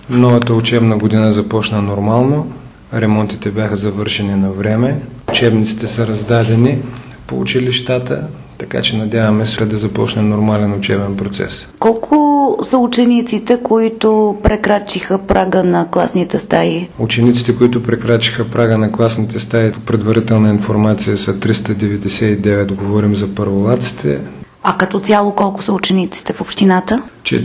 Новата учебна година започна нормално, ремонтите бяха завършени на време, учебниците са раздадени по училищата, така че надяваме се да започне нормален учебен процес. Колко са учениците, които прекрачиха прага на класните стаи? Учениците, които прекрачиха прага на класните стаи, по предварителна информация са 399, говорим за първолаците. А като цяло колко са учениците в общината?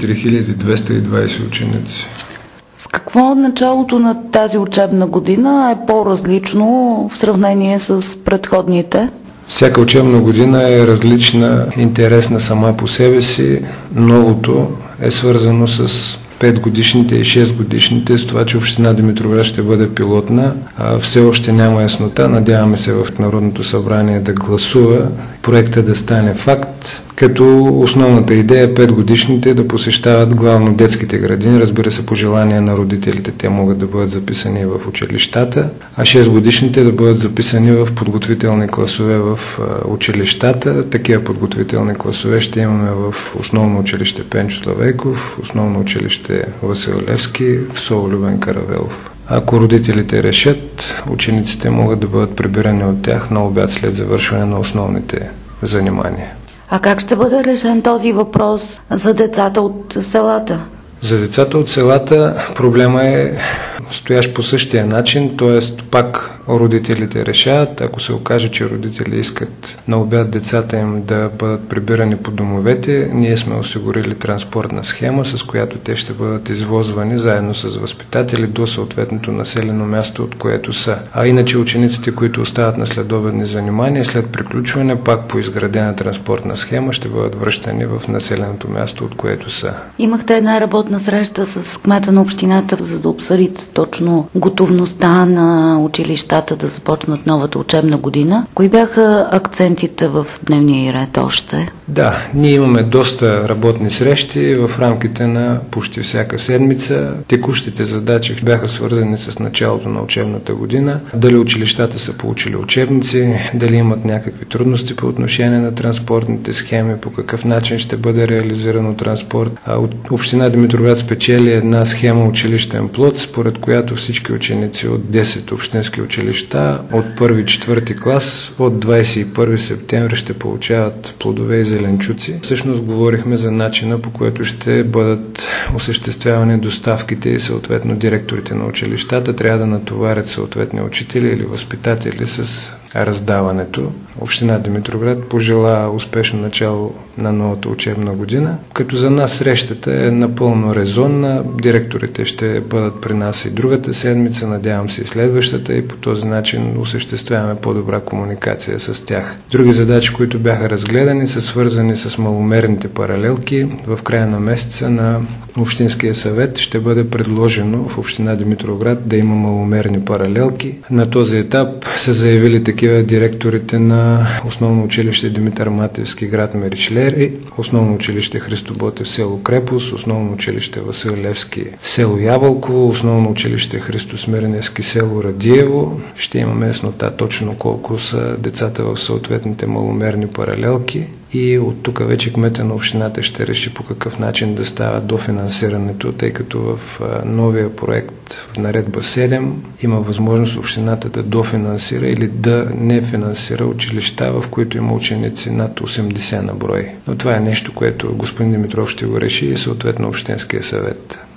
4220 ученици. С какво началото на тази учебна година е по-различно в сравнение с предходните? Всяка учебна година е различна, интересна сама по себе си. Новото е свързано с 5-годишните и 6-годишните, с това, че община Димитровград ще бъде пилотна. Все още няма яснота. Надяваме се в Народното събрание да гласува проекта да стане факт, като основната идея е 5-годишните да посещават главно детските градини. Разбира се, по желание на родителите те могат да бъдат записани в училищата, а 6-годишните да бъдат записани в подготвителни класове в училищата. Такива подготвителни класове ще имаме в основно училище Пенчо Славейков, основно училище Васил Левски, в СОУ Любен Каравелов. Ако родителите решат, учениците могат да бъдат прибирани от тях на обяд след завършване на основните занимания. А как ще бъде решен този въпрос за децата от селата? За децата от селата проблема е стоящ по същия начин, т.е. пак родителите решават. Ако се окаже, че родители искат на обяд децата им да бъдат прибирани по домовете, ние сме осигурили транспортна схема, с която те ще бъдат извозвани заедно с възпитатели до съответното населено място, от което са. А иначе учениците, които остават на следобедни занимания, след приключване, пак по изградена транспортна схема ще бъдат връщани в населеното място, от което са. Имахте една работна среща с кмета на общината, за да обсъдите точно готовността на училищата да започнат новата учебна година. Кои бяха акцентите в дневния ред още? Да, ние имаме доста работни срещи в рамките на почти всяка седмица. Текущите задачи бяха свързани с началото на учебната година. Дали училищата са получили учебници, дали имат някакви трудности по отношение на транспортните схеми, по какъв начин ще бъде реализирано транспорт. Община Димитровград спечели една схема училищен плод, според която всички ученици от 10 общински училища от 1-4 клас от 21 септември ще получават плодове и зеленчуци. Всъщност говорихме за начина, по който ще бъдат осъществявани доставките и съответно директорите на училищата трябва да натоварят съответни учители или възпитатели с раздаването. Община Димитровград пожела успешно начало на новата учебна година, като за нас срещата е напълно резонна. Директорите ще бъдат при нас и другата седмица, надявам се и следващата, и по този начин осъществяваме по-добра комуникация с тях. Други задачи, които бяха разгледани, са свързани с маломерните паралелки. В края на месеца на Общинския съвет ще бъде предложено в община Димитровград да има маломерни паралелки. На този етап са заявили такива директорите на основно училище Димитър Матевски, град Меричлери, основно училище Христо Ботев, село Крепост, основно училище Васил Левски, село Ябълково, основно училище Христо Смирневски, село Радиево. Ще имаме яснота точно колко са децата в съответните маломерни паралелки. И от тук вече кмета на общината ще реши по какъв начин да става дофинансирането, тъй като в новия проект в наредба 7 има възможност общината да дофинансира или да не финансира училища, в които има ученици над 80 на брой. Но това е нещо, което господин Димитров ще го реши и съответно Общинския съвет.